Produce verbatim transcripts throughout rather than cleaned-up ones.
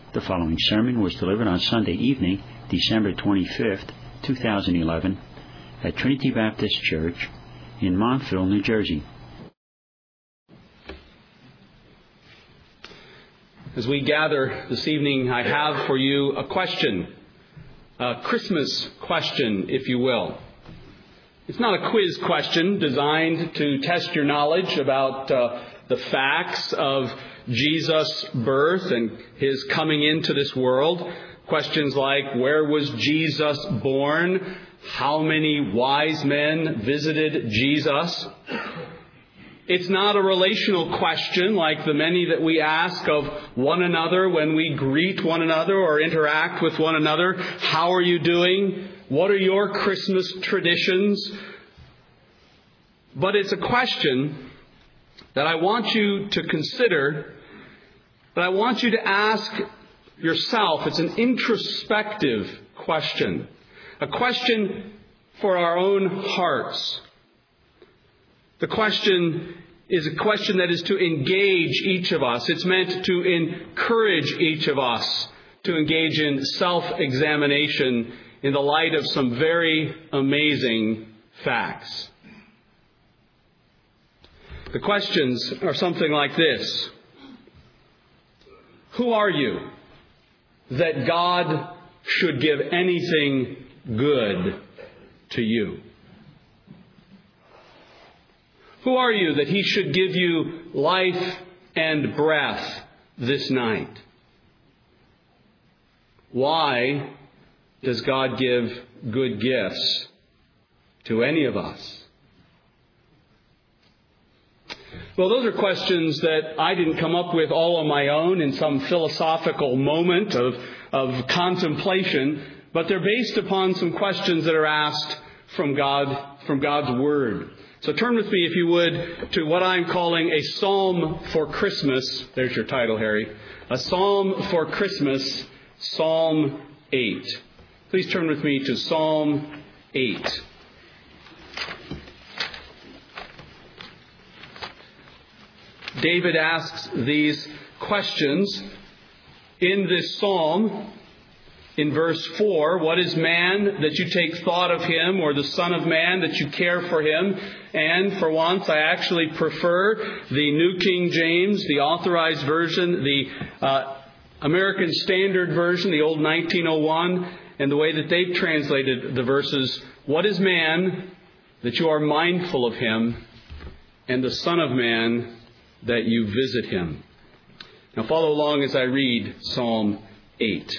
The following sermon was delivered on Sunday evening, December twenty-fifth, two thousand eleven, at Trinity Baptist Church in Montville, New Jersey. As we gather this evening, I have for you a question, a Christmas question, if you will. It's not a quiz question designed to test your knowledge about uh, the facts of Jesus' birth and His coming into this world. Questions like, where was Jesus born? How many wise men visited Jesus? It's not a relational question like the many that we ask of one another when we greet one another or interact with one another. How are you doing? What are your Christmas traditions? But it's a question that I want you to consider, that I want you to ask yourself. It's an introspective question, a question for our own hearts. The question is a question that is to engage each of us. It's meant to encourage each of us to engage in self-examination in the light of some very amazing facts. The questions are something like this. Who are you that God should give anything good to you? Who are you that He should give you life and breath this night? Why does God give good gifts to any of us? Well, those are questions that I didn't come up with all on my own in some philosophical moment of, of contemplation, but they're based upon some questions that are asked from God, from God's Word. So turn with me, if you would, to what I'm calling a Psalm for Christmas. There's your title, Harry. A Psalm for Christmas, Psalm eight. Please turn with me to Psalm eight. David asks these questions in this psalm. In verse four, what is man that you take thought of him, or the son of man that you care for him? And for once, I actually prefer the New King James, the Authorized Version, the uh, American Standard Version, the old nineteen oh one, and the way that they've translated the verses. What is man that you are mindful of him, and the son of man that you visit him? Now follow along as I read Psalm eight.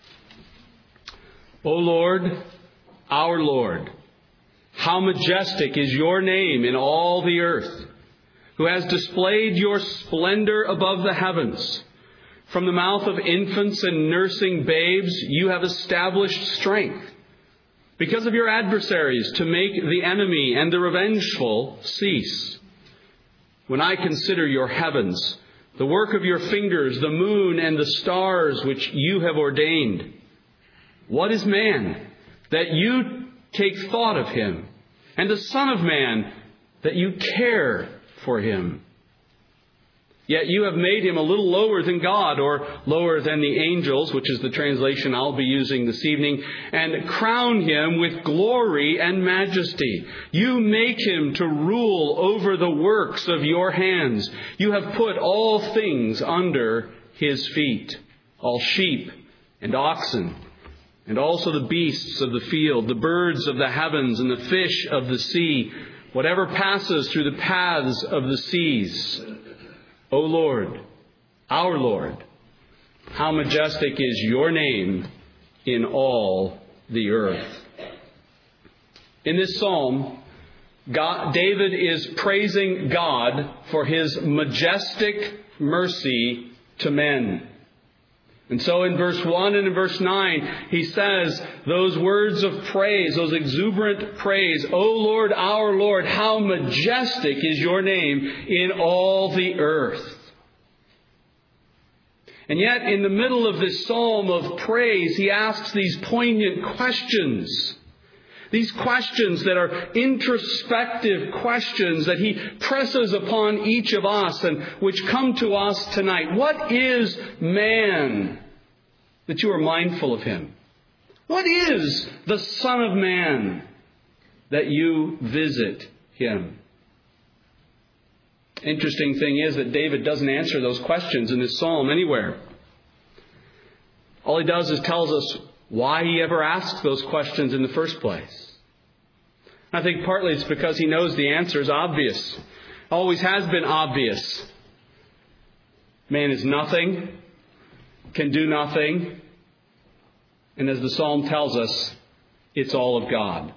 O Lord, our Lord, how majestic is your name in all the earth, who has displayed your splendor above the heavens. From the mouth of infants and nursing babes, you have established strength, because of your adversaries, to make the enemy and the revengeful cease. When I consider your heavens, the work of your fingers, the moon and the stars which you have ordained, what is man that you take thought of him, and the son of man that you care for him? Yet you have made him a little lower than God, or lower than the angels, which is the translation I'll be using this evening, and crown him with glory and majesty. You make him to rule over the works of your hands. You have put all things under his feet, all sheep and oxen, and also the beasts of the field, the birds of the heavens and the fish of the sea, whatever passes through the paths of the seas. O Lord, our Lord, how majestic is your name in all the earth. In this psalm, God, David is praising God for his majestic mercy to men. And so in verse one and in verse nine, he says those words of praise, those exuberant praise, O Lord, our Lord, how majestic is your name in all the earth. And yet, in the middle of this psalm of praise, he asks these poignant questions. These questions that are introspective questions that he presses upon each of us and which come to us tonight. What is man that you are mindful of him? What is the Son of Man that you visit him? Interesting thing is that David doesn't answer those questions in this psalm anywhere. All he does is tells us why he ever asks those questions in the first place. I think partly it's because he knows the answer is obvious. Always has been obvious. Man is nothing, can do nothing, and as the psalm tells us, it's all of God.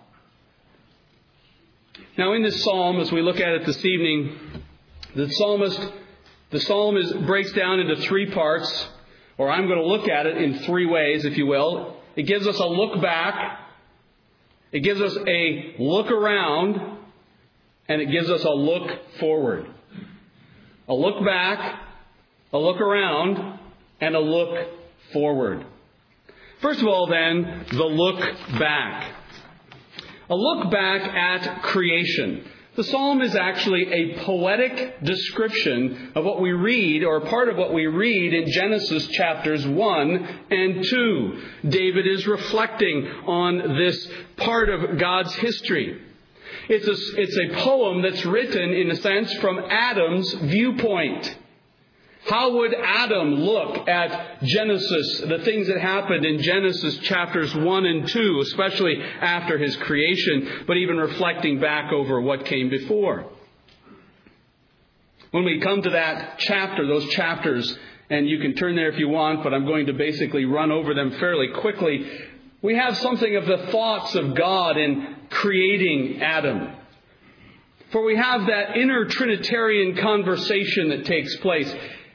Now in this psalm, as we look at it this evening, the psalmist, the psalm is, breaks down into three parts, or I'm going to look at it in three ways, if you will. It gives us a look back, it gives us a look around, and it gives us a look forward. A look back, a look around, and a look forward. First of all, then, the look back. A look back at creation. The psalm is actually a poetic description of what we read, or part of what we read in Genesis chapters one and two. David is reflecting on this part of God's history. It's a, it's a poem that's written, in a sense, from Adam's viewpoint. How would Adam look at Genesis, the things that happened in Genesis chapters one and two, especially after his creation, but even reflecting back over what came before? When we come to that chapter, those chapters, and you can turn there if you want, but I'm going to basically run over them fairly quickly, we have something of the thoughts of God in creating Adam. For we have that inner Trinitarian conversation that takes place.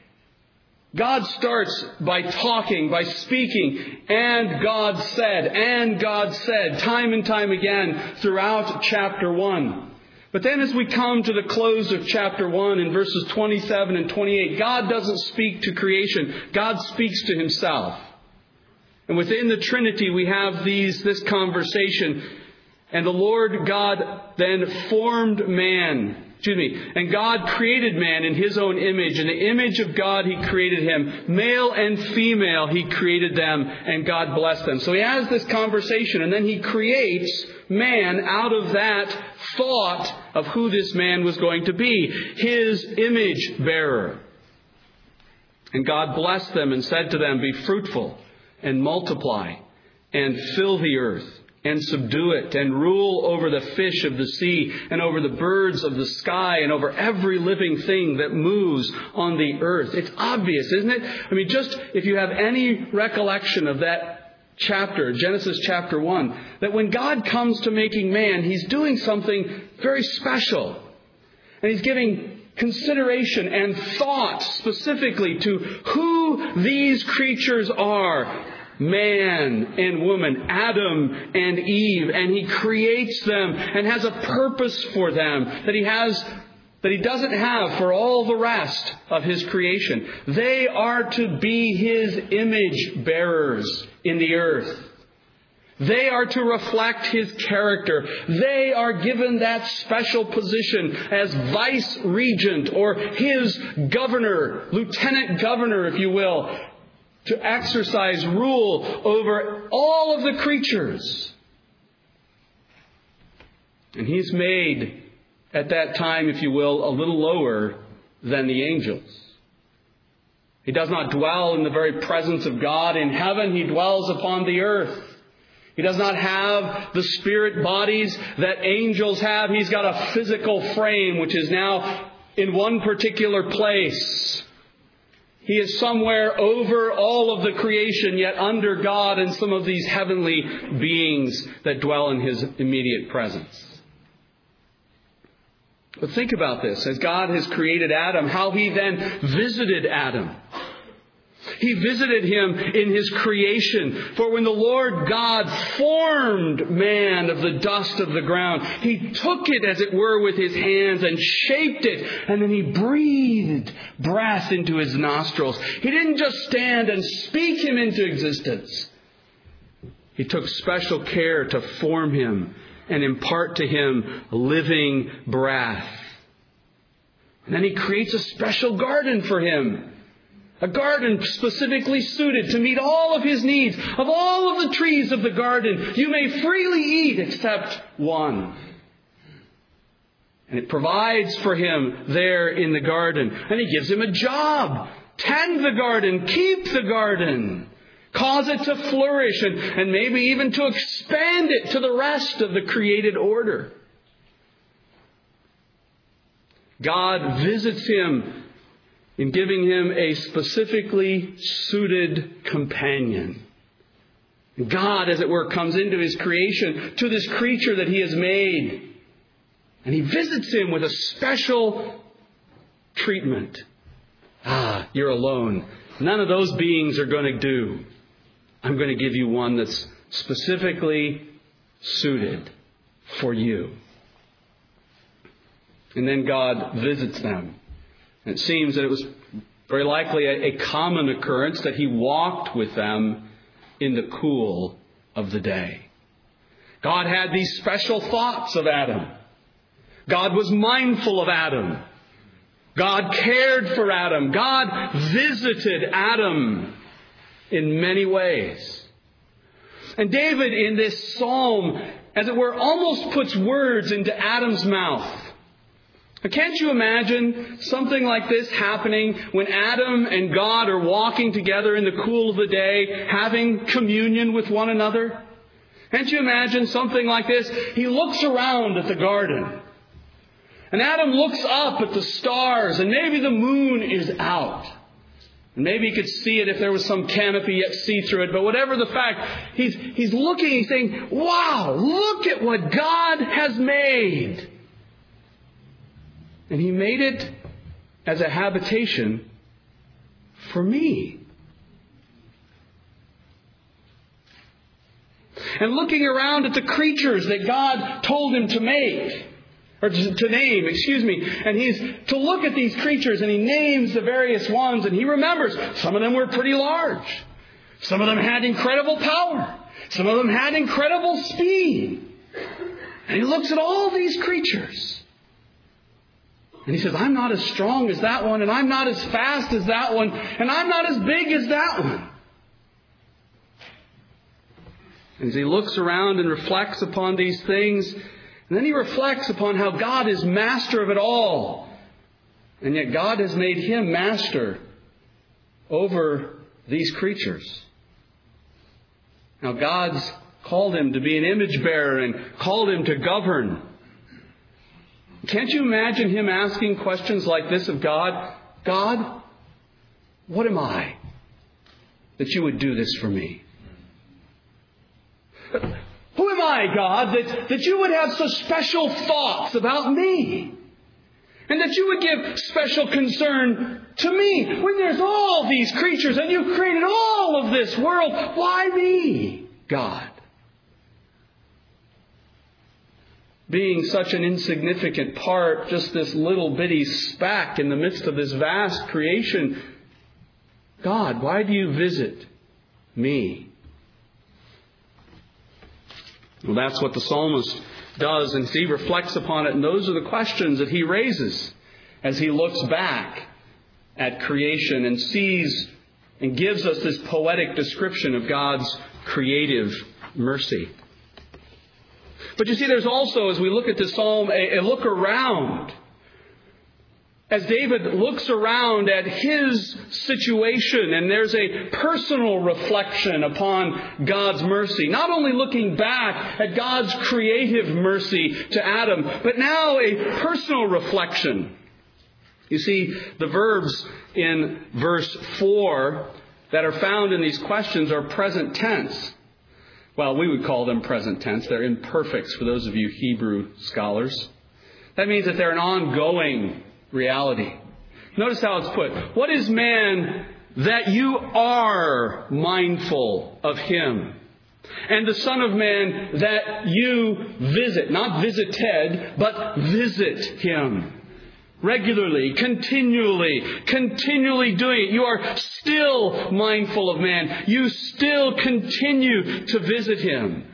God starts by talking, by speaking, and God said, and God said, time and time again throughout chapter one. But then as we come to the close of chapter one in verses twenty-seven and twenty-eight, God doesn't speak to creation. God speaks to himself. And within the Trinity we have these this conversation. And the Lord God then formed man. Excuse me. And God created man in his own image. In the image of God he created him. Male and female he created them. And God blessed them. So he has this conversation. And then he creates man out of that thought of who this man was going to be. His image bearer. And God blessed them and said to them, be fruitful and multiply and fill the earth. And subdue it, and rule over the fish of the sea, and over the birds of the sky, and over every living thing that moves on the earth. It's obvious, isn't it? I mean, just if you have any recollection of that chapter, Genesis chapter one, that when God comes to making man, he's doing something very special. And he's giving consideration and thought specifically to who these creatures are. Man and woman, Adam and Eve, and he creates them and has a purpose for them that he has, that he doesn't have for all the rest of his creation. They are to be his image bearers in the earth. They are to reflect his character. They are given that special position as vice regent or his governor, lieutenant governor, if you will, to exercise rule over all of the creatures. And he's made, at that time, if you will, a little lower than the angels. He does not dwell in the very presence of God in heaven. He dwells upon the earth. He does not have the spirit bodies that angels have. He's got a physical frame which is now in one particular place. He is somewhere over all of the creation, yet under God and some of these heavenly beings that dwell in his immediate presence. But think about this. As God has created Adam, how he then visited Adam. He visited him in his creation. For when the Lord God formed man of the dust of the ground, he took it, as it were, with his hands and shaped it. And then he breathed breath into his nostrils. He didn't just stand and speak him into existence. He took special care to form him and impart to him living breath. And then he creates a special garden for him. A garden specifically suited to meet all of his needs. Of all of the trees of the garden, you may freely eat except one. And it provides for him there in the garden. And he gives him a job. Tend the garden. Keep the garden. Cause it to flourish and, and maybe even to expand it to the rest of the created order. God visits him in giving him a specifically suited companion. God, as it were, comes into his creation to this creature that he has made. And he visits him with a special treatment. Ah, you're alone. None of those beings are going to do. I'm going to give you one that's specifically suited for you. And then God visits them. And it seems that it was very likely a, a common occurrence that he walked with them in the cool of the day. God had these special thoughts of Adam. God was mindful of Adam. God cared for Adam. God visited Adam in many ways. And David in this psalm, as it were, almost puts words into Adam's mouth. Can't you imagine something like this happening when Adam and God are walking together in the cool of the day, having communion with one another? Can't you imagine something like this? He looks around at the garden. And Adam looks up at the stars, and maybe the moon is out. And maybe he could see it if there was some canopy yet see through it. But whatever the fact, he's, he's looking, he's saying, wow, look at what God has made. And he made it as a habitation for me. And looking around at the creatures that God told him to make, or to name, excuse me. And he's to look at these creatures and he names the various ones and he remembers some of them were pretty large. Some of them had incredible power. Some of them had incredible speed. And he looks at all these creatures. And he says, I'm not as strong as that one, and I'm not as fast as that one, and I'm not as big as that one. And as he looks around and reflects upon these things, and then he reflects upon how God is master of it all. And yet God has made him master over these creatures. Now God's called him to be an image bearer and called him to govern. Can't you imagine him asking questions like this of God? God, what am I that you would do this for me? Who am I, God, that, that you would have such special thoughts about me? And that you would give special concern to me when there's all these creatures and you've created all of this world. Why me, God? Being such an insignificant part, just this little bitty speck in the midst of this vast creation. God, why do you visit me? Well, that's what the psalmist does, and he reflects upon it, and those are the questions that he raises as he looks back at creation and sees and gives us this poetic description of God's creative mercy. But you see, there's also, as we look at this psalm, a, a look around. As David looks around at his situation, and there's a personal reflection upon God's mercy. Not only looking back at God's creative mercy to Adam, but now a personal reflection. You see, the verbs in verse four that are found in these questions are present tense. Well, we would call them present tense. They're imperfects for those of you Hebrew scholars. That means that they're an ongoing reality. Notice how it's put. What is man that you are mindful of him? And the Son of Man that you visit. Not visited, but visit him. Regularly, continually, continually doing it. You are still mindful of man. You still continue to visit him.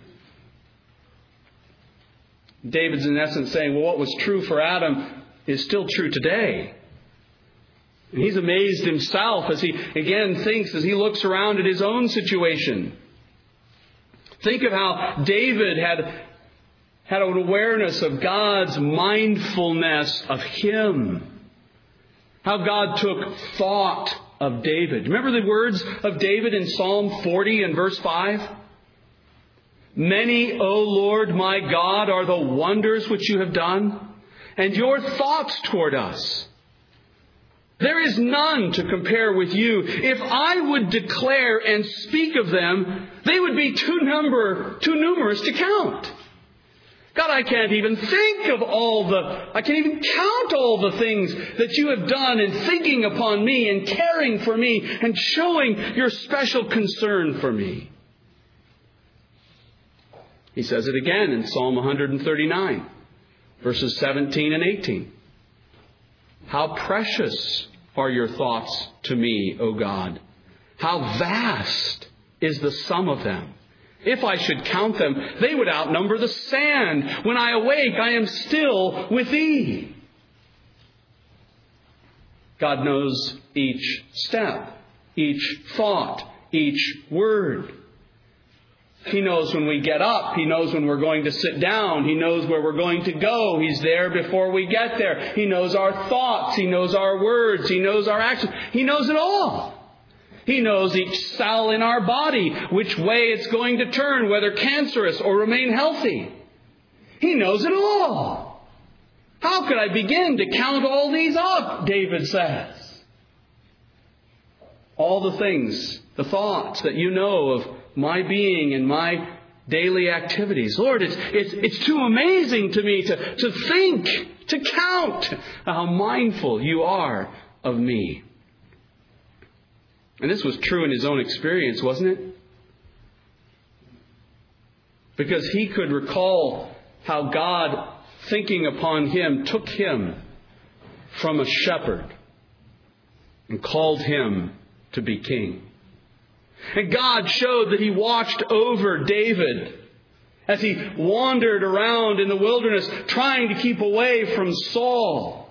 David's in essence saying, well, what was true for Adam is still true today. And he's amazed himself as he again thinks, as he looks around at his own situation. Think of how David had, had an awareness of God's mindfulness of him. How God took thought of David. Remember the words of David in Psalm forty and verse five? Many, O Lord my God, are the wonders which you have done, and your thoughts toward us. There is none to compare with you. If I would declare and speak of them, they would be too number, too numerous to count. God, I can't even think of all the, I can't even count all the things that you have done in thinking upon me and caring for me and showing your special concern for me. He says it again in Psalm one thirty-nine, verses seventeen and eighteen. How precious are your thoughts to me, O God. How vast is the sum of them. If I should count them, they would outnumber the sand. When I awake, I am still with thee. God knows each step, each thought, each word. He knows when we get up. He knows when we're going to sit down. He knows where we're going to go. He's there before we get there. He knows our thoughts. He knows our words. He knows our actions. He knows it all. He knows each cell in our body, which way it's going to turn, whether cancerous or remain healthy. He knows it all. How could I begin to count all these up, David says. All the things, the thoughts that you know of my being and my daily activities. Lord, it's, it's, it's too amazing to me to, to think, to count how mindful you are of me. And this was true in his own experience, wasn't it? Because he could recall how God, thinking upon him, took him from a shepherd and called him to be king. And God showed that he watched over David as he wandered around in the wilderness trying to keep away from Saul.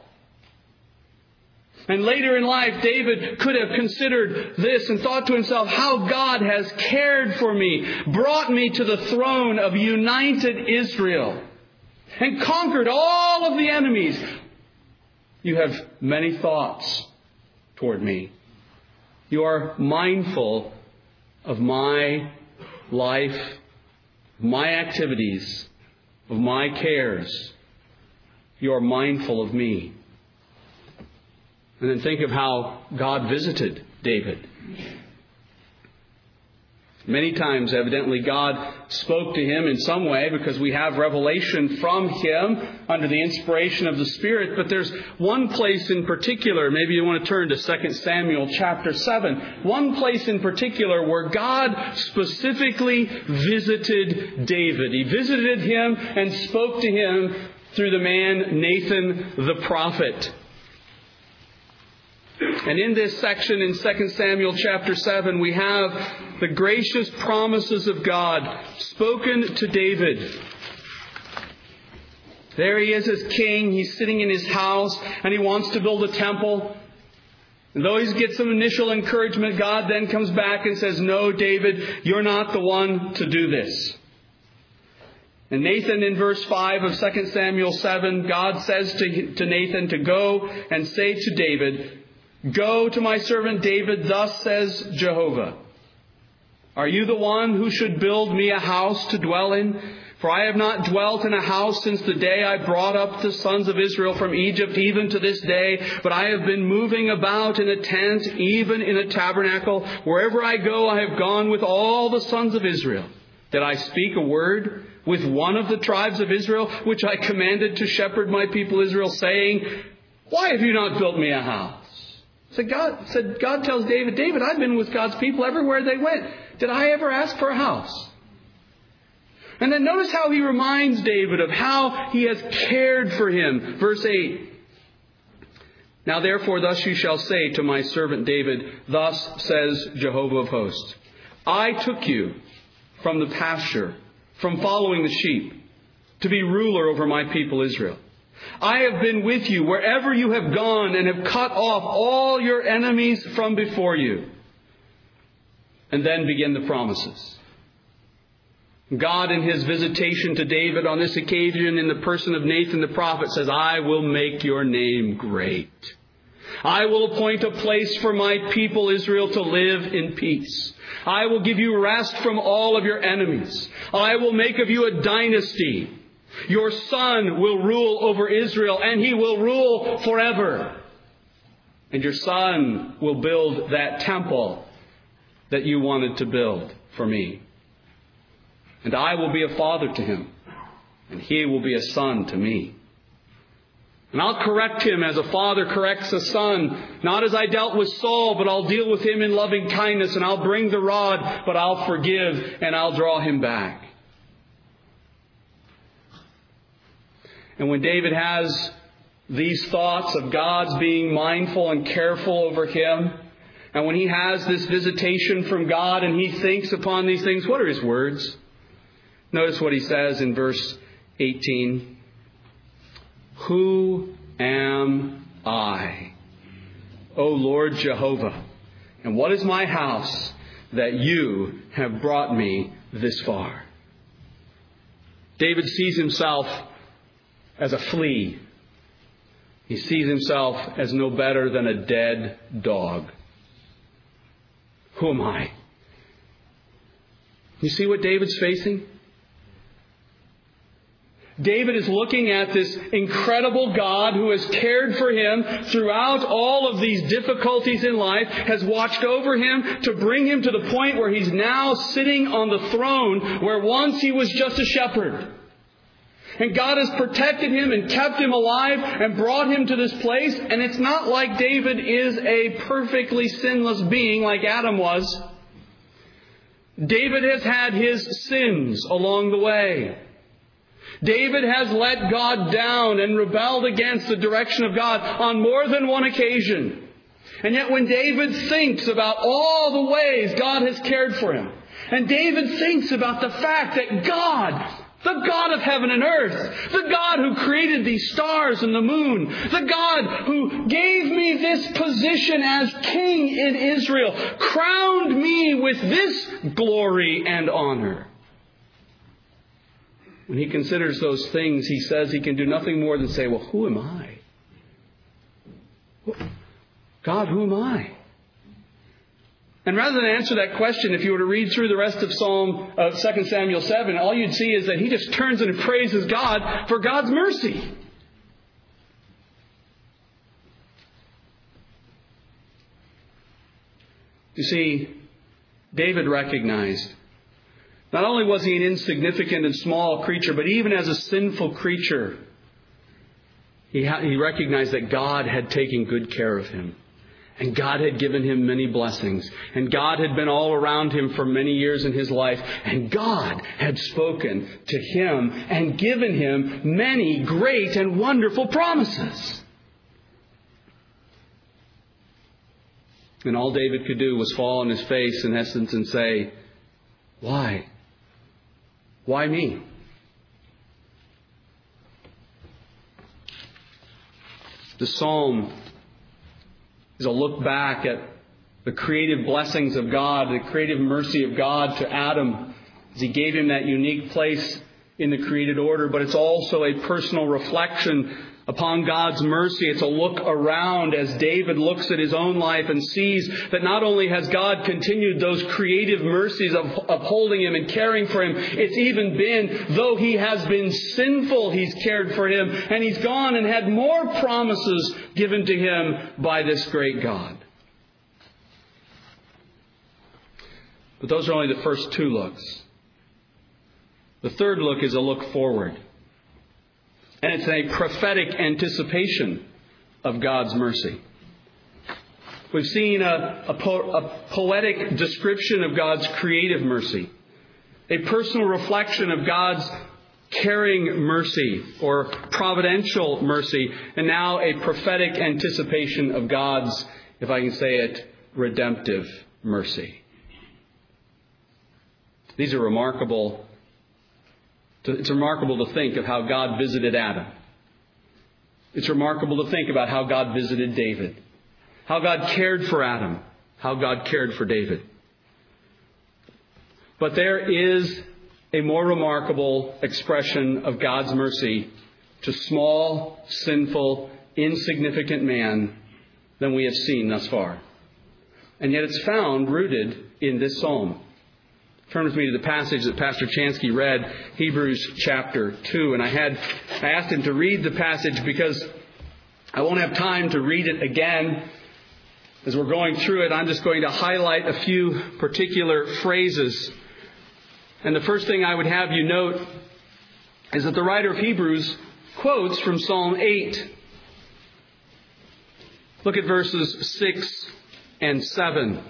And later in life, David could have considered this and thought to himself, how God has cared for me, brought me to the throne of united Israel, and conquered all of the enemies. You have many thoughts toward me. You are mindful of my life, my activities, of my cares. You are mindful of me. And then think of how God visited David. Many times, evidently, God spoke to him in some way because we have revelation from him under the inspiration of the Spirit. But there's one place in particular, maybe you want to turn to Second Samuel chapter seven, one place in particular where God specifically visited David. He visited him and spoke to him through the man Nathan the prophet. And in this section in Second Samuel chapter seven, we have the gracious promises of God spoken to David. There he is as king. He's sitting in his house and he wants to build a temple. And though he gets some initial encouragement, God then comes back and says, no, David, you're not the one to do this. And Nathan, in verse five of Second Samuel seven, God says to, to Nathan to go and say to David, go to my servant David, thus says Jehovah. Are you the one who should build me a house to dwell in? For I have not dwelt in a house since the day I brought up the sons of Israel from Egypt, even to this day. But I have been moving about in a tent, even in a tabernacle. Wherever I go, I have gone with all the sons of Israel. Did I speak a word with one of the tribes of Israel, which I commanded to shepherd my people Israel, saying, why have you not built me a house? So God said, God tells David, David, I've been with God's people everywhere they went. Did I ever ask for a house? And then notice how he reminds David of how he has cared for him. Verse eight. Now therefore, thus you shall say to my servant David, thus says Jehovah of hosts, I took you from the pasture, from following the sheep, to be ruler over my people Israel. I have been with you wherever you have gone and have cut off all your enemies from before you. And then begin the promises. God, in His visitation to David on this occasion in the person of Nathan the prophet, says, I will make your name great. I will appoint a place for my people Israel to live in peace. I will give you rest from all of your enemies. I will make of you a dynasty. Your son will rule over Israel, and he will rule forever. And your son will build that temple that you wanted to build for me. And I will be a father to him, and he will be a son to me. And I'll correct him as a father corrects a son, not as I dealt with Saul, but I'll deal with him in loving kindness, and I'll bring the rod, but I'll forgive, and I'll draw him back. And when David has these thoughts of God's being mindful and careful over him, and when he has this visitation from God and he thinks upon these things, what are his words? Notice what he says in verse eighteen. Who am I, O Lord Jehovah? And what is my house that you have brought me this far? David sees himself as a flea. He sees himself as no better than a dead dog. Who am I? You see what David's facing? David is looking at this incredible God who has cared for him throughout all of these difficulties in life, has watched over him to bring him to the point where he's now sitting on the throne where once he was just a shepherd. And God has protected him and kept him alive and brought him to this place. And it's not like David is a perfectly sinless being like Adam was. David has had his sins along the way. David has let God down and rebelled against the direction of God on more than one occasion. And yet when David thinks about all the ways God has cared for him, and David thinks about the fact that God, the God of heaven and earth, the God who created these stars and the moon, the God who gave me this position as king in Israel, crowned me with this glory and honor. When he considers those things, he says he can do nothing more than say, well, who am I? God, who am I? And rather than answer that question, if you were to read through the rest of Psalm uh, Second Samuel seven, all you'd see is that he just turns and praises God for God's mercy. You see, David recognized not only was he an insignificant and small creature, but even as a sinful creature, he, ha- he recognized that God had taken good care of him. And God had given him many blessings. And God had been all around him for many years in his life. And God had spoken to him and given him many great and wonderful promises. And all David could do was fall on his face, in essence, and say, why? Why me? The psalm is a look back at the creative blessings of God, the creative mercy of God to Adam as He gave him that unique place in the created order. But it's also a personal reflection upon God's mercy. It's a look around as David looks at his own life and sees that not only has God continued those creative mercies of upholding him and caring for him, it's even been, though he has been sinful, He's cared for him, and he's gone and had more promises given to him by this great God. But those are only the first two looks. The third look is a look forward. And it's a prophetic anticipation of God's mercy. We've seen a, a, po- a poetic description of God's creative mercy, a personal reflection of God's caring mercy or providential mercy, and now a prophetic anticipation of God's, if I can say it, redemptive mercy. These are remarkable. It's remarkable to think of how God visited Adam. It's remarkable to think about how God visited David, how God cared for Adam, how God cared for David. But there is a more remarkable expression of God's mercy to small, sinful, insignificant man than we have seen thus far. And yet it's found rooted in this psalm. Turn with me to the passage that Pastor Chansky read, Hebrews chapter two. And I had I asked him to read the passage because I won't have time to read it again. As we're going through it, I'm just going to highlight a few particular phrases. And the first thing I would have you note is that the writer of Hebrews quotes from Psalm eight. Look at verses six and seven.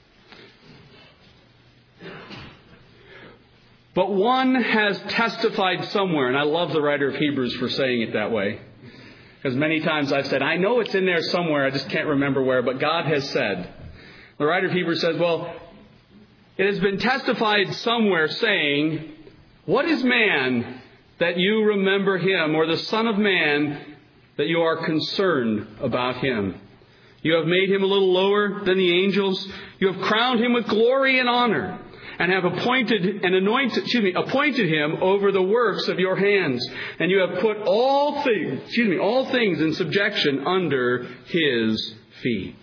But one has testified somewhere, and I love the writer of Hebrews for saying it that way. Because many times I've said, I know it's in there somewhere, I just can't remember where, but God has said. The writer of Hebrews says, well, it has been testified somewhere saying, what is man that you remember him, or the Son of Man that you are concerned about him? You have made him a little lower than the angels. You have crowned him with glory and honor, and have appointed and anointed, excuse me, appointed him over the works of your hands. And you have put all things, excuse me, all things in subjection under his feet.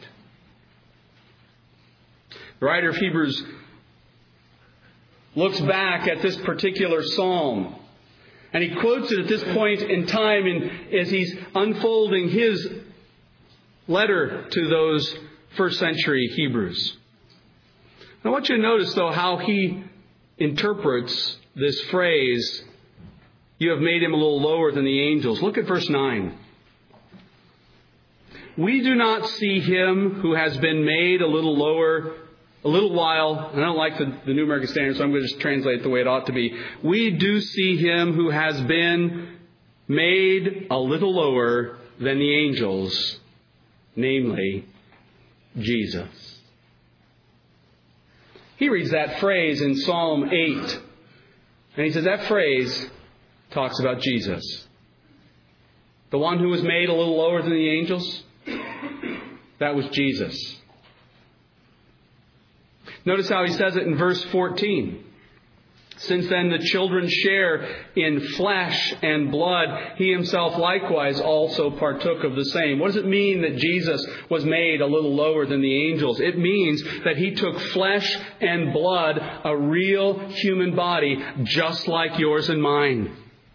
The writer of Hebrews looks back at this particular psalm, and he quotes it at this point in time in, as he's unfolding his letter to those first century Hebrews. I want you to notice, though, how he interprets this phrase, you have made him a little lower than the angels. Look at verse nine. We do not see him who has been made a little lower, a little while. And I don't like the, the New American Standard, so I'm going to just translate it the way it ought to be. We do see him who has been made a little lower than the angels, namely Jesus. He reads that phrase in Psalm eight. And he says that phrase talks about Jesus. The one who was made a little lower than the angels, that was Jesus. Notice how he says it in verse fourteen. Since then the children share in flesh and blood, he himself likewise also partook of the same. What does it mean that Jesus was made a little lower than the angels? It means that he took flesh and blood, a real human body, just like yours and mine.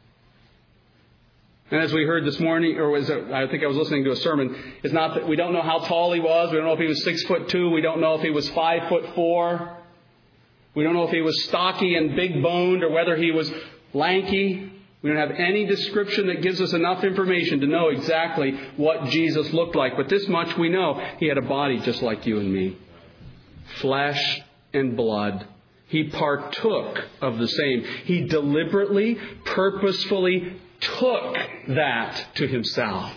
And as we heard this morning, or was it, I think I was listening to a sermon, it's not that we don't know how tall he was. We don't know if he was six foot two. We don't know if he was five foot four. We don't know if he was stocky and big boned or whether he was lanky. We don't have any description that gives us enough information to know exactly what Jesus looked like. But this much we know. He had a body just like you and me. Flesh and blood. He partook of the same. He deliberately, purposefully took that to himself.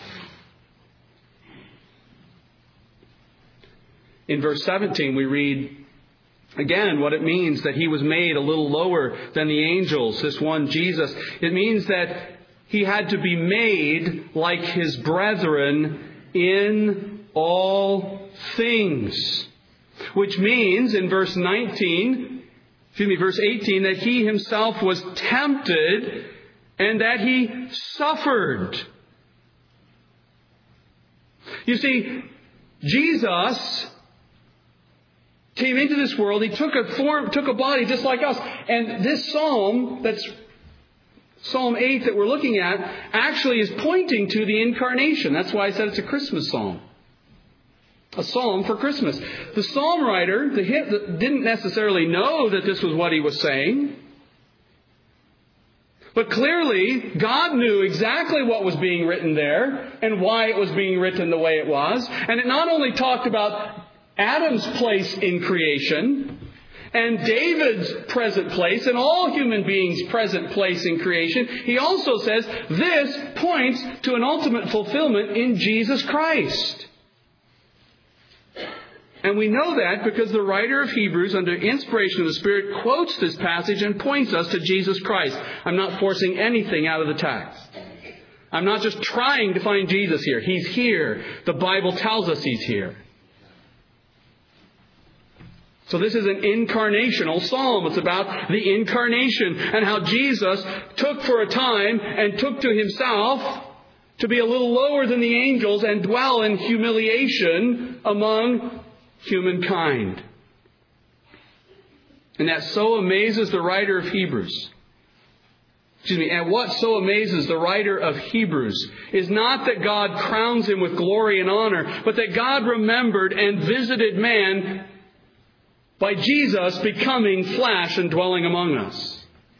In verse seventeen we read, again, what it means that he was made a little lower than the angels, this one Jesus. It means that he had to be made like his brethren in all things. Which means, in verse nineteen, excuse me, verse eighteen, that he himself was tempted and that he suffered. You see, Jesus came into this world. He took a form, took a body just like us. And this psalm, that's Psalm eight that we're looking at, actually is pointing to the incarnation. That's why I said it's a Christmas psalm. A psalm for Christmas. The psalm writer, the hymn, didn't necessarily know that this was what he was saying. But clearly, God knew exactly what was being written there and why it was being written the way it was. And it not only talked about Adam's place in creation and David's present place and all human beings' present place in creation. He also says this points to an ultimate fulfillment in Jesus Christ. And we know that because the writer of Hebrews, under inspiration of the Spirit, quotes this passage and points us to Jesus Christ. I'm not forcing anything out of the text. I'm not just trying to find Jesus here. He's here. The Bible tells us He's here. So this is an incarnational psalm. It's about the incarnation and how Jesus took for a time and took to Himself to be a little lower than the angels and dwell in humiliation among humankind. And that so amazes the writer of Hebrews. Excuse me, and what so amazes the writer of Hebrews is not that God crowns him with glory and honor, but that God remembered and visited man by Jesus becoming flesh and dwelling among us.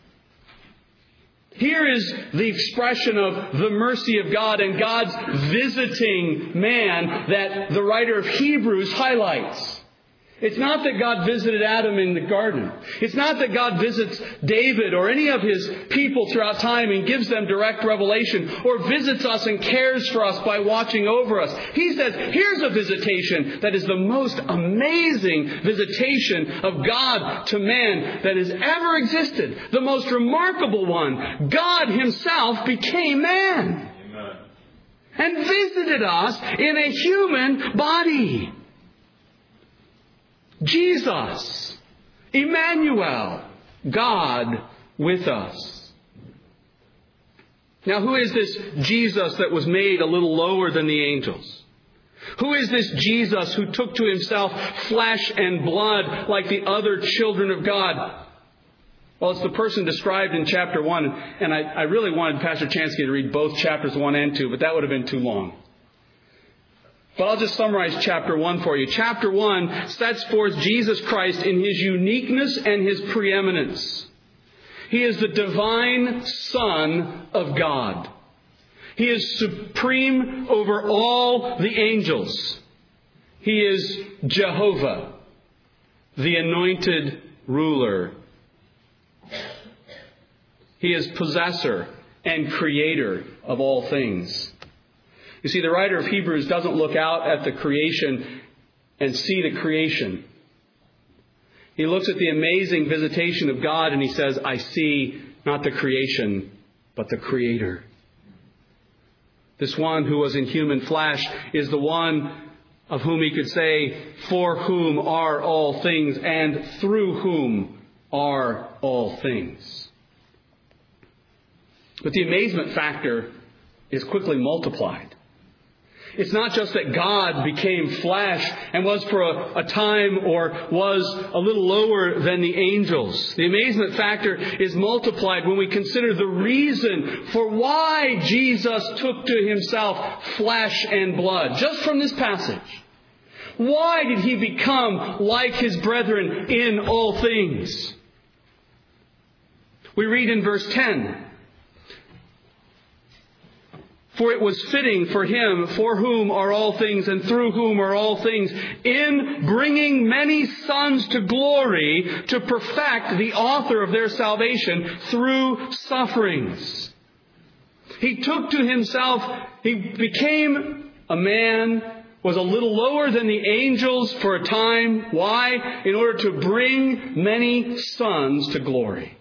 Here is the expression of the mercy of God and God's visiting man that the writer of Hebrews highlights. It's not that God visited Adam in the garden. It's not that God visits David or any of His people throughout time and gives them direct revelation or visits us and cares for us by watching over us. He says, here's a visitation that is the most amazing visitation of God to man that has ever existed. The most remarkable one. God Himself became man. Amen. And visited us in a human body. Jesus, Emmanuel, God with us. Now, who is this Jesus that was made a little lower than the angels? Who is this Jesus who took to Himself flesh and blood like the other children of God? Well, it's the person described in chapter one. And I, I really wanted Pastor Chansky to read both chapters one and two, but that would have been too long. But I'll just summarize chapter one for you. Chapter one sets forth Jesus Christ in His uniqueness and His preeminence. He is the divine Son of God. He is supreme over all the angels. He is Jehovah, the anointed ruler. He is possessor and creator of all things. You see, the writer of Hebrews doesn't look out at the creation and see the creation. He looks at the amazing visitation of God and he says, I see not the creation, but the Creator. This one who was in human flesh is the one of whom he could say, for whom are all things and through whom are all things. But the amazement factor is quickly multiplied. It's not just that God became flesh and was for a, a time or was a little lower than the angels. The amazement factor is multiplied when we consider the reason for why Jesus took to Himself flesh and blood. Just from this passage. Why did He become like His brethren in all things? We read in verse ten. For it was fitting for Him, for whom are all things and through whom are all things, in bringing many sons to glory, to perfect the author of their salvation through sufferings. He took to Himself, He became a man, was a little lower than the angels for a time. Why? In order to bring many sons to glory.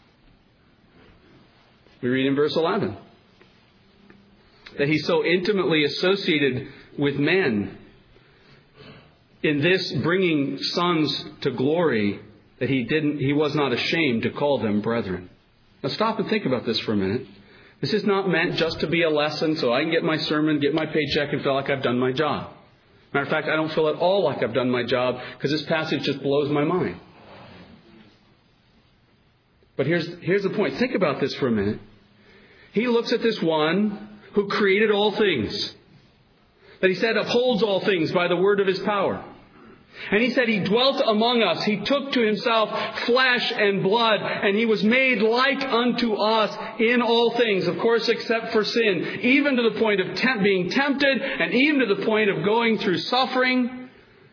We read in verse eleven. That He's so intimately associated with men in this bringing sons to glory that he didn't, he was not ashamed to call them brethren. Now stop and think about this for a minute. This is not meant just to be a lesson so I can get my sermon, get my paycheck, and feel like I've done my job. Matter of fact, I don't feel at all like I've done my job because this passage just blows my mind. But here's, here's the point. Think about this for a minute. He looks at this one who created all things. That He said upholds all things by the word of His power. And He said He dwelt among us. He took to Himself flesh and blood. And He was made like unto us in all things. Of course, except for sin. Even to the point of temp- being tempted. And even to the point of going through suffering.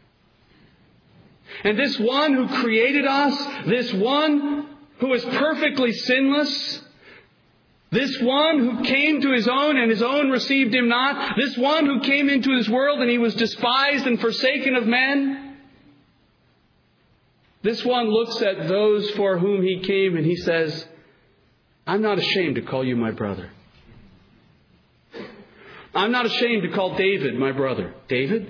And this one who created us. This one who is perfectly sinless. This one who came to His own and His own received Him not. This one who came into this world and He was despised and forsaken of men. This one looks at those for whom He came and He says, I'm not ashamed to call you my brother. I'm not ashamed to call David my brother. David?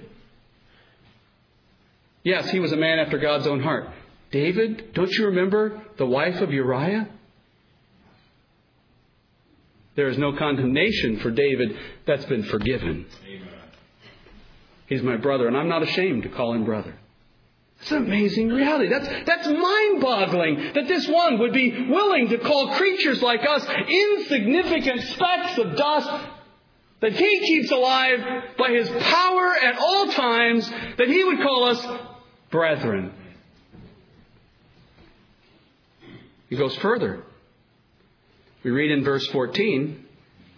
Yes, he was a man after God's own heart. David, don't you remember the wife of Uriah? There is no condemnation for David. That's been forgiven. Amen. He's my brother, and I'm not ashamed to call him brother. It's an amazing reality. That's, that's mind-boggling that this one would be willing to call creatures like us insignificant specks of dust that He keeps alive by His power at all times, that He would call us brethren. He goes further. We read in verse fourteen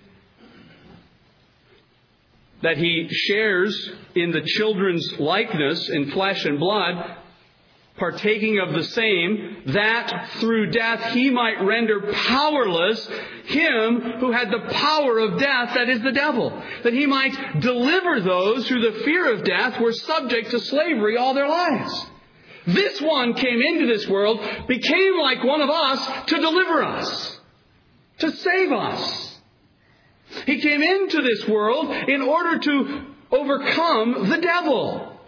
that He shares in the children's likeness in flesh and blood, partaking of the same, that through death He might render powerless him who had the power of death, that is the devil, that He might deliver those who the fear of death were subject to slavery all their lives. This one came into this world, became like one of us to deliver us, to save us. He came into this world in order to overcome the devil.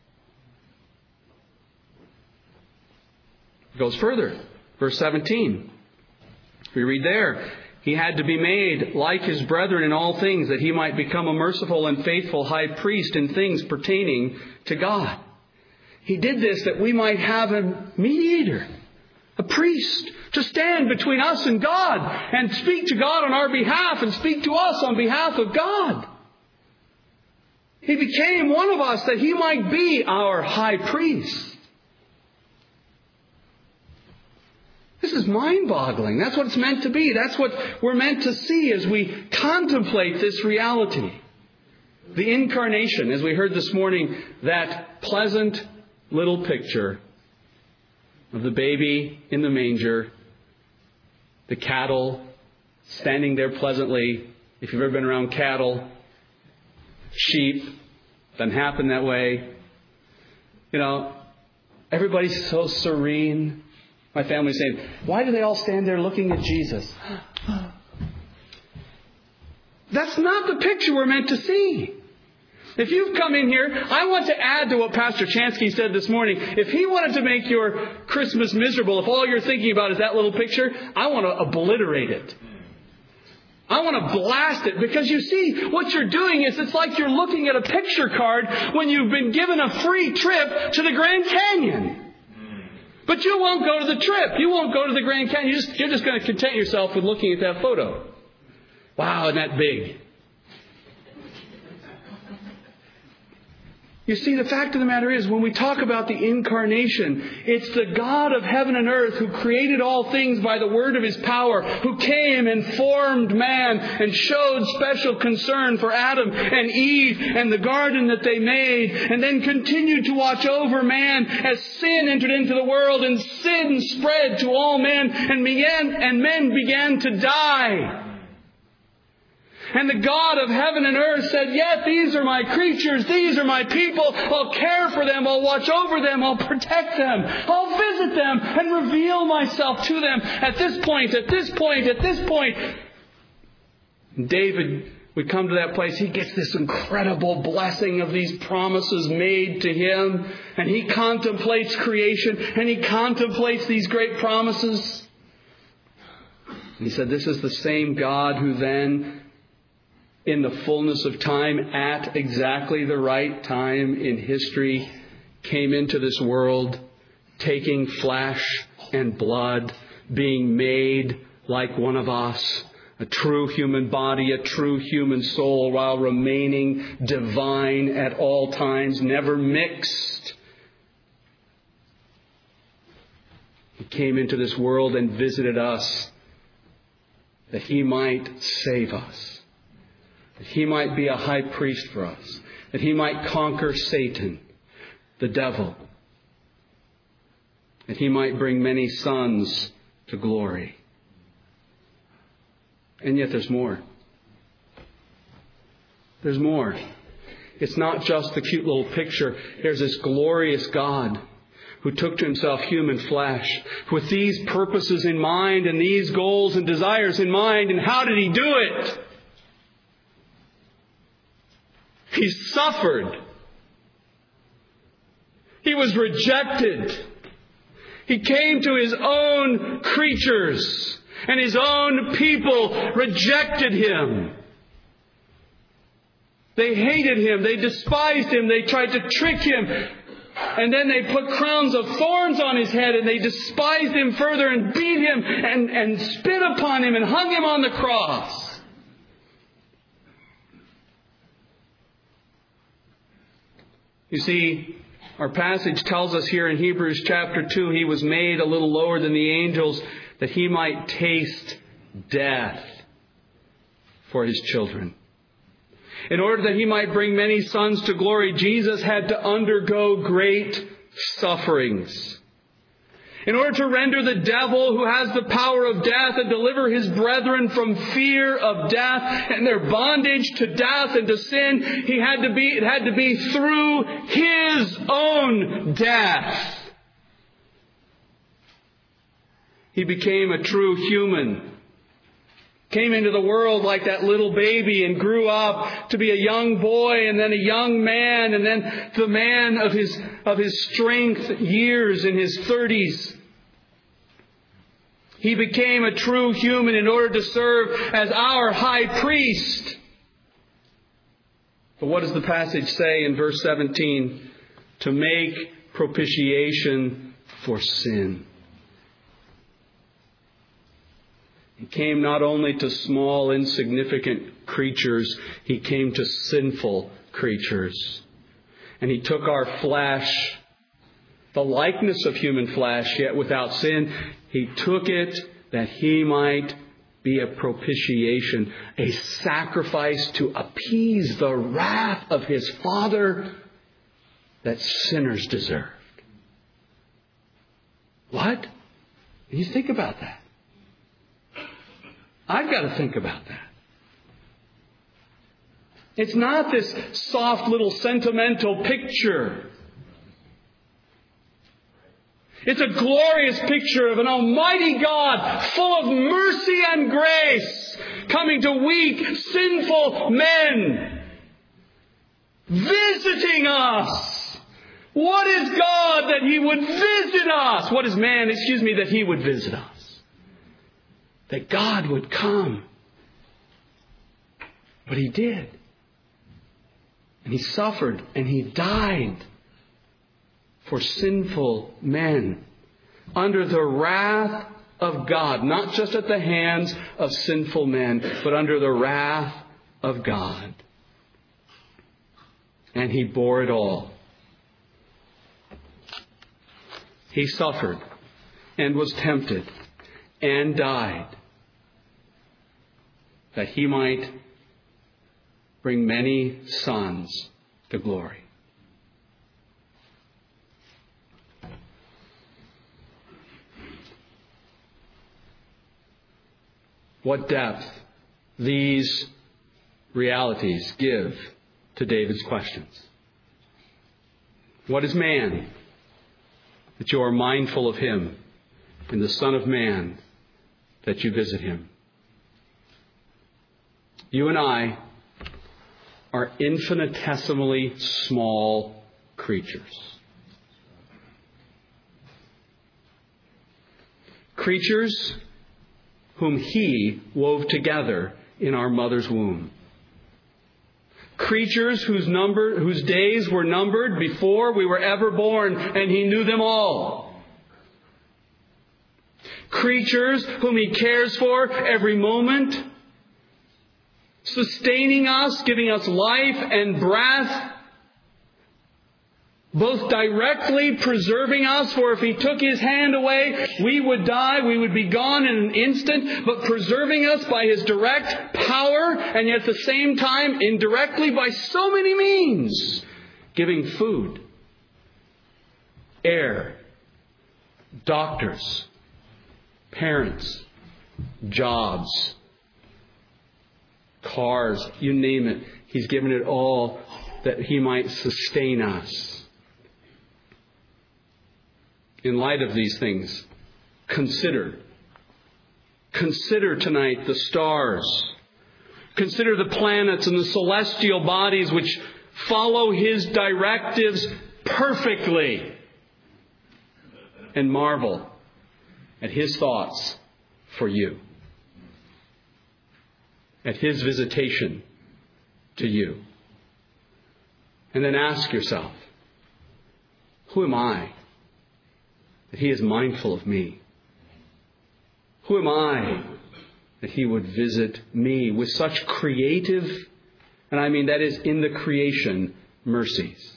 It goes further. Verse seventeen. We read there, He had to be made like His brethren in all things, that He might become a merciful and faithful high priest in things pertaining to God. He did this that we might have a mediator, a priest, to stand between us and God and speak to God on our behalf and speak to us on behalf of God. He became one of us that He might be our high priest. This is mind-boggling. That's what it's meant to be. That's what we're meant to see as we contemplate this reality. The incarnation, as we heard this morning, that pleasant little picture of the baby in the manger, the cattle standing there pleasantly. If you've ever been around cattle, sheep, doesn't happen that way. You know, everybody's so serene. My family's saying, why do they all stand there looking at Jesus? That's not the picture we're meant to see. If you've come in here, I want to add to what Pastor Chansky said this morning. If he wanted to make your Christmas miserable, if all you're thinking about is that little picture, I want to obliterate it. I want to blast it, because you see, what you're doing is it's like you're looking at a picture card when you've been given a free trip to the Grand Canyon. But you won't go to the trip. You won't go to the Grand Canyon. You're just, you're just going to content yourself with looking at that photo. Wow, isn't that big? You see, the fact of the matter is, when we talk about the incarnation, it's the God of heaven and earth who created all things by the word of His power, who came and formed man and showed special concern for Adam and Eve and the garden that they made, and then continued to watch over man as sin entered into the world and sin spread to all men, and began, and men began to die. And the God of heaven and earth said, "Yet these are my creatures, these are my people. I'll care for them, I'll watch over them, I'll protect them, I'll visit them and reveal myself to them at this point, at this point, at this point." And David would come to that place. He gets this incredible blessing of these promises made to him. And he contemplates creation, and he contemplates these great promises. And he said, this is the same God who then, in the fullness of time, at exactly the right time in history, came into this world, taking flesh and blood, being made like one of us, a true human body, a true human soul, while remaining divine at all times, never mixed. He came into this world and visited us that He might save us. That He might be a high priest for us. That He might conquer Satan, the devil. That He might bring many sons to glory. And yet there's more. There's more. It's not just the cute little picture. There's this glorious God who took to Himself human flesh with these purposes in mind and these goals and desires in mind. And how did He do it? He suffered. He was rejected. He came to His own creatures, and His own people rejected Him. They hated Him. They despised Him. They tried to trick Him. And then they put crowns of thorns on His head, and they despised Him further and beat Him and, and spit upon Him and hung Him on the cross. You see, our passage tells us here in Hebrews chapter two, He was made a little lower than the angels that He might taste death for His children. In order that He might bring many sons to glory, Jesus had to undergo great sufferings. In order to render the devil, who has the power of death, and deliver His brethren from fear of death and their bondage to death and to sin, he had to be, it had to be through His own death. He became a true human. Came into the world like that little baby and grew up to be a young boy and then a young man and then the man of his, of his strength years in his thirties. He became a true human in order to serve as our high priest. But what does the passage say in verse seventeen? To make propitiation for sin. He came not only to small, insignificant creatures, He came to sinful creatures. And He took our flesh, the likeness of human flesh, yet without sin. He took it that He might be a propitiation, a sacrifice to appease the wrath of His Father that sinners deserved. What? You think about that. I've got to think about that. It's not this soft little sentimental picture. It's a glorious picture of an almighty God full of mercy and grace coming to weak, sinful men, visiting us. What is God that He would visit us? What is man, excuse me, that He would visit us? That God would come. But He did. And He suffered and He died for sinful men under the wrath of God. Not just at the hands of sinful men, but under the wrath of God. And He bore it all. He suffered and was tempted and died that He might bring many sons to glory. What depth these realities give to David's questions. What is man that you are mindful of him, and the Son of Man that you visit him? You and I are infinitesimally small creatures. Creatures whom He wove together in our mother's womb. Creatures whose number, whose days were numbered before we were ever born, and He knew them all. Creatures whom He cares for every moment, sustaining us, giving us life and breath, both directly preserving us, for if He took His hand away, we would die, we would be gone in an instant, but preserving us by His direct power, and yet at the same time, indirectly by so many means, giving food, air, doctors, parents, jobs, cars, you name it. He's given it all that He might sustain us. In light of these things, consider. Consider tonight the stars. Consider the planets and the celestial bodies which follow His directives perfectly, and marvel at His thoughts for you, at His visitation to you. And then ask yourself, who am I that He is mindful of me? Who am I that He would visit me with such creative, and I mean that is in the creation, mercies?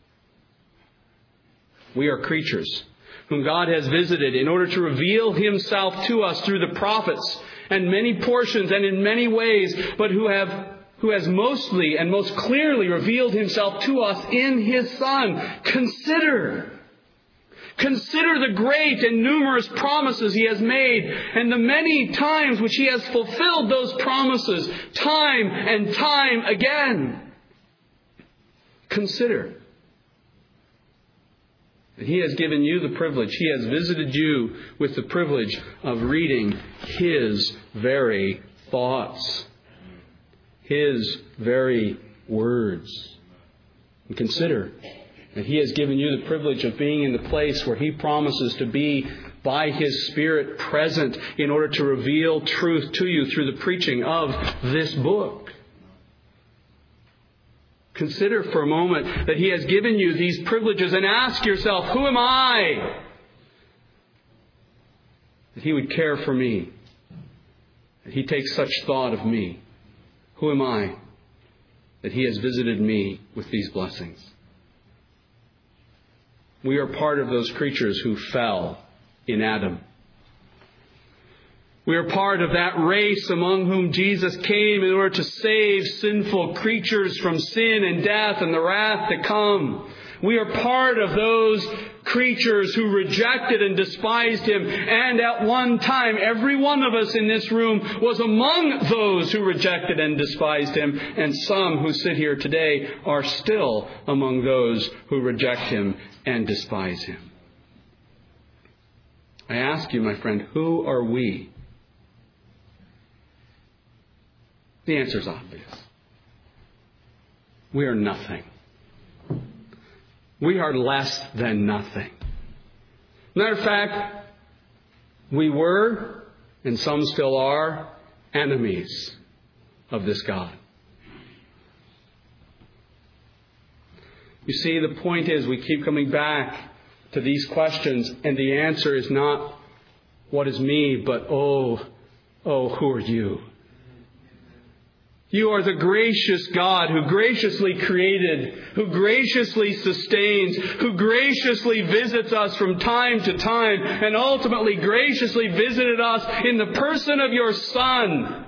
We are creatures whom God has visited in order to reveal Himself to us through the prophets and many portions and in many ways, but who have who has mostly and most clearly revealed Himself to us in His Son. Consider. Consider the great and numerous promises He has made and the many times which He has fulfilled those promises time and time again. Consider that He has given you the privilege, He has visited you with the privilege of reading His very thoughts, His very words. And consider that He has given you the privilege of being in the place where He promises to be by His Spirit present in order to reveal truth to you through the preaching of this book. Consider for a moment that He has given you these privileges and ask yourself, who am I that He would care for me, that He takes such thought of me? Who am I that He has visited me with these blessings? We are part of those creatures who fell in Adam. We are part of that race among whom Jesus came in order to save sinful creatures from sin and death and the wrath to come. We are part of those creatures who rejected and despised Him. And at one time, every one of us in this room was among those who rejected and despised Him. And some who sit here today are still among those who reject Him and despise Him. I ask you, my friend, who are we? The answer is obvious. We are nothing. We are less than nothing. Matter of fact, we were, and some still are, enemies of this God. You see, the point is we keep coming back to these questions, and the answer is not, what is me, but, oh, oh, who are you? You are the gracious God who graciously created, who graciously sustains, who graciously visits us from time to time, and ultimately graciously visited us in the person of your Son.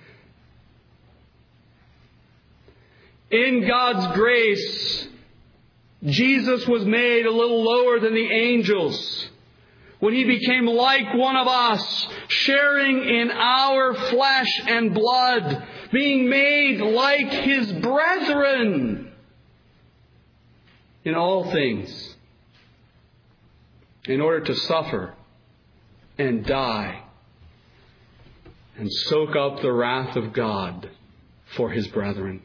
In God's grace, Jesus was made a little lower than the angels when He became like one of us, sharing in our flesh and blood, being made like His brethren in all things, in order to suffer and die and soak up the wrath of God for His brethren.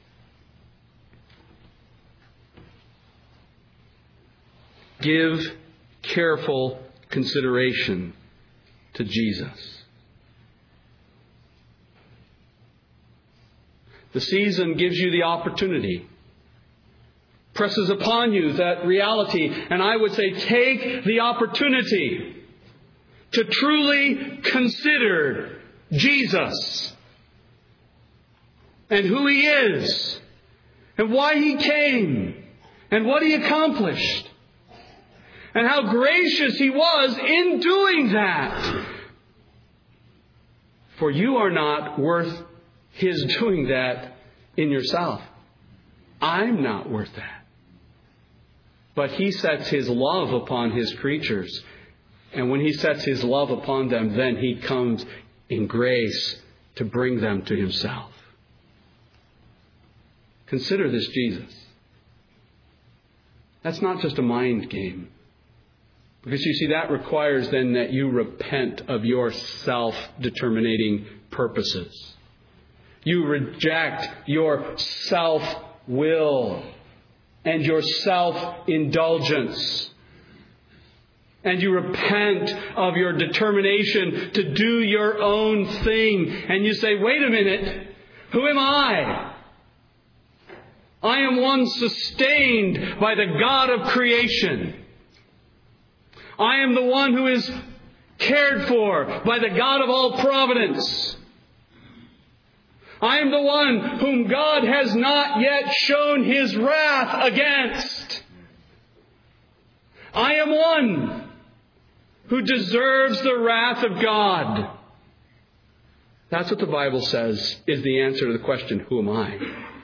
Give careful consideration to Jesus. The season gives you the opportunity, presses upon you that reality, and I would say take the opportunity to truly consider Jesus and who He is and why He came and what He accomplished. And how gracious He was in doing that. For you are not worth His doing that in yourself. I'm not worth that. But He sets His love upon His creatures. And when He sets His love upon them, then He comes in grace to bring them to Himself. Consider this Jesus. That's not just a mind game. Because you see, that requires then that you repent of your self-determinating purposes. You reject your self will and your self-indulgence. And you repent of your determination to do your own thing. And you say, wait a minute, who am I? I am one sustained by the God of creation. I am the one who is cared for by the God of all providence. I am the one whom God has not yet shown His wrath against. I am one who deserves the wrath of God. That's what the Bible says is the answer to the question, who am I?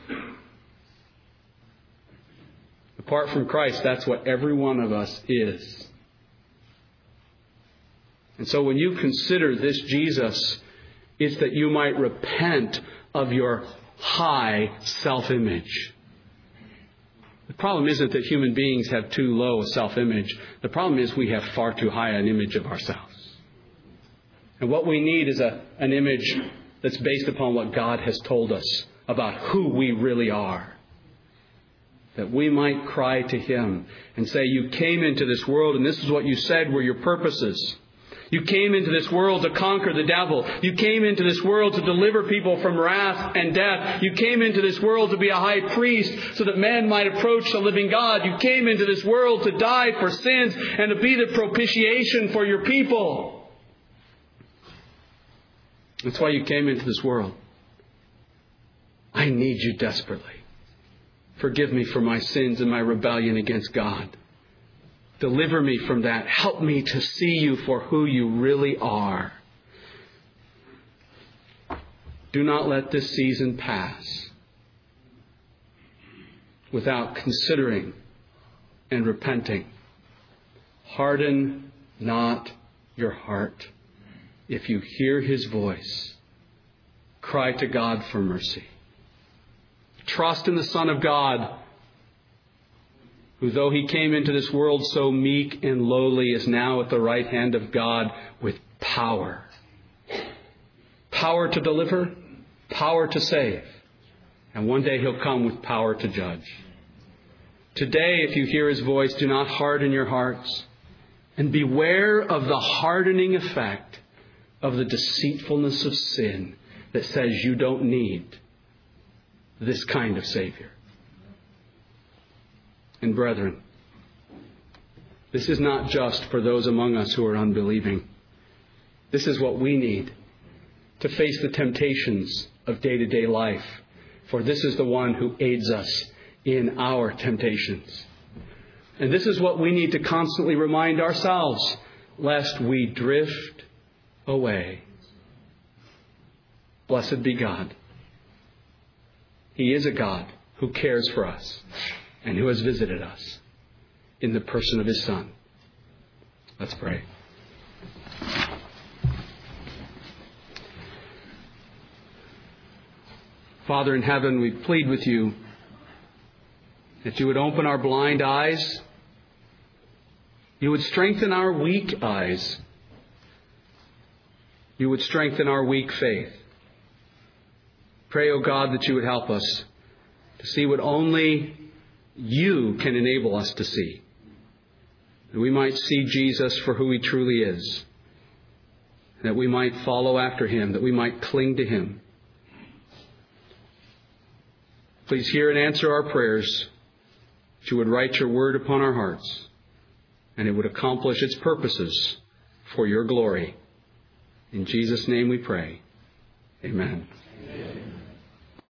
Apart from Christ, that's what every one of us is. And so when you consider this Jesus, it's that you might repent of your high self-image. The problem isn't that human beings have too low a self-image. The problem is we have far too high an image of ourselves. And what we need is a, an image that's based upon what God has told us about who we really are. That we might cry to Him and say, you came into this world and this is what you said were your purposes. You came into this world to conquer the devil. You came into this world to deliver people from wrath and death. You came into this world to be a high priest so that man might approach the living God. You came into this world to die for sins and to be the propitiation for your people. That's why you came into this world. I need you desperately. Forgive me for my sins and my rebellion against God. Deliver me from that. Help me to see you for who you really are. Do not let this season pass without considering and repenting. Harden not your heart. If you hear His voice, cry to God for mercy. Trust in the Son of God, who though He came into this world so meek and lowly is now at the right hand of God with power. Power to deliver, power to save. And one day He'll come with power to judge. Today, if you hear His voice, do not harden your hearts. And beware of the hardening effect of the deceitfulness of sin that says you don't need this kind of Savior. And brethren, this is not just for those among us who are unbelieving. This is what we need to face the temptations of day-to-day life. For this is the one who aids us in our temptations. And this is what we need to constantly remind ourselves, lest we drift away. Blessed be God. He is a God who cares for us and who has visited us in the person of His Son. Let's pray. Father in heaven, we plead with You that You would open our blind eyes. You would strengthen our weak eyes. You would strengthen our weak faith. Pray, O God, that You would help us to see what only You can enable us to see. That we might see Jesus for who He truly is. That we might follow after Him. That we might cling to Him. Please hear and answer our prayers. That You would write Your word upon our hearts. And it would accomplish its purposes for Your glory. In Jesus' name we pray. Amen.